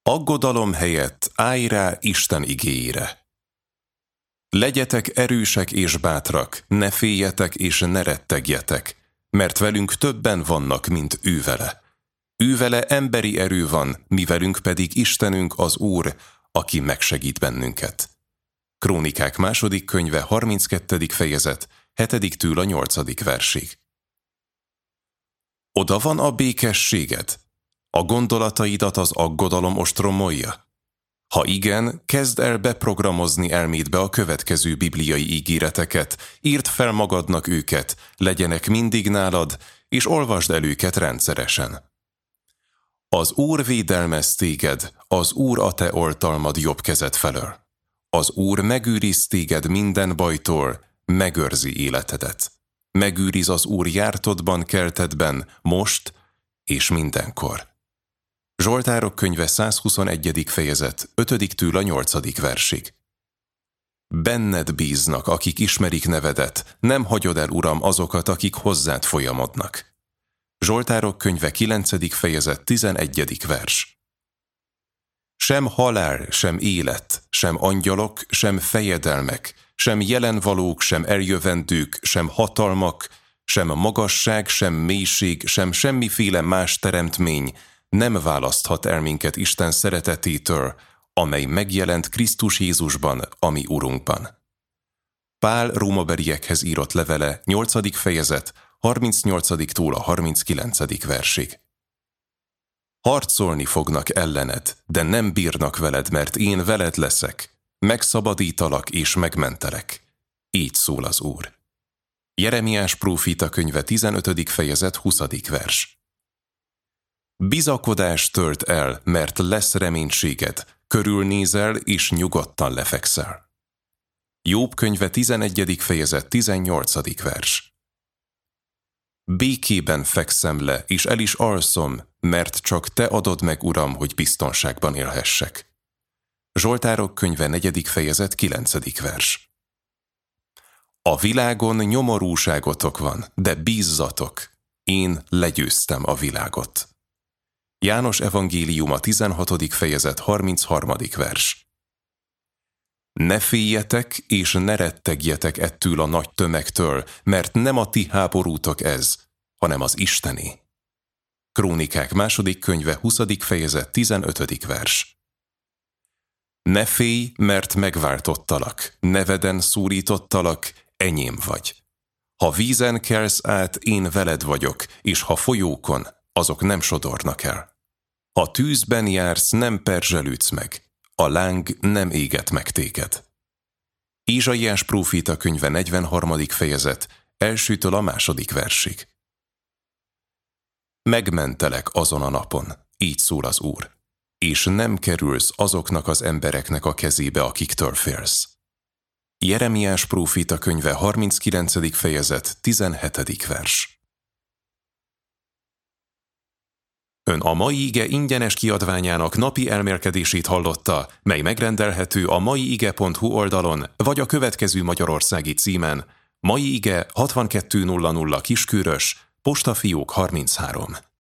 Aggodalom helyett állj rá Isten igéjére. Legyetek erősek és bátrak, ne féljetek és ne rettegjetek, mert velünk többen vannak, mint ő vele. Ő vele emberi erő van, mi velünk pedig Istenünk az Úr, aki megsegít bennünket. Krónikák második könyve, 32. fejezet, 7-től a 8. versig. Oda van a békességed? A gondolataidat az aggodalom ostromolja? Ha igen, kezd el beprogramozni elmédbe a következő bibliai ígéreteket, írd fel magadnak őket, legyenek mindig nálad, és olvasd el őket rendszeresen. Az Úr védelmez téged, az Úr a te oltalmad jobb kezed felől. Az Úr megőriz téged minden bajtól, megőrzi életedet. Megőriz az Úr jártodban, keltedben, most és mindenkor. Zsoltárok könyve 121. fejezet, 5-től a 8. versig. Benned bíznak, akik ismerik nevedet, nem hagyod el, Uram, azokat, akik hozzád folyamodnak. Zsoltárok könyve 9. fejezet, 11. vers. Sem halál, sem élet, sem angyalok, sem fejedelmek, sem jelenvalók, sem eljövendők, sem hatalmak, sem magasság, sem mélység, sem semmiféle más teremtmény nem választhat el minket Isten szeretetétől, amely megjelent Krisztus Jézusban, a mi Urunkban. Pál rómabeliekhez írott levele, 8. fejezet, 38-tól a 39. versig. Harcolni fognak ellened, de nem bírnak veled, mert én veled leszek. Megszabadítalak és megmentelek. Így szól az Úr. Jeremiás prófita könyve 15. fejezet 20. vers. Bizakodás tölt el, mert lesz reménységed, körülnézel és nyugodtan lefekszel. Jobb könyve 11. fejezet 18. vers. Békében fekszem le, és el is alszom, mert csak te adod meg, Uram, hogy biztonságban élhessek. Zsoltárok könyve 4. fejezet 9. vers. A világon nyomorúságotok van, de bízzatok, én legyőztem a világot. János evangéliuma 16. fejezet 33. vers. Ne féljetek és ne rettegjetek ettől a nagy tömegtől, mert nem a ti háborútok ez, hanem az Istené. Krónikák második könyve 20. fejezet 15. vers. Ne félj, mert megváltottalak, neveden szólítottalak, enyém vagy. Ha vízen kelsz át, én veled vagyok, és ha folyókon, azok nem sodornak el. Ha tűzben jársz, nem perzselődsz meg, a láng nem éget meg téged. Ézsaiás prófita könyve 43. fejezet, 1-től a 2. versig. Megmentelek azon a napon, így szól az Úr, és nem kerülsz azoknak az embereknek a kezébe, akiktől félsz. Jeremiás prófita könyve 39. fejezet, 17. vers. Ön a mai ige ingyenes kiadványának napi elmélkedését hallotta, mely megrendelhető a maiige.hu oldalon, vagy a következő magyarországi címen: Mai Ige 6200 Kiskörös, postafiók 33.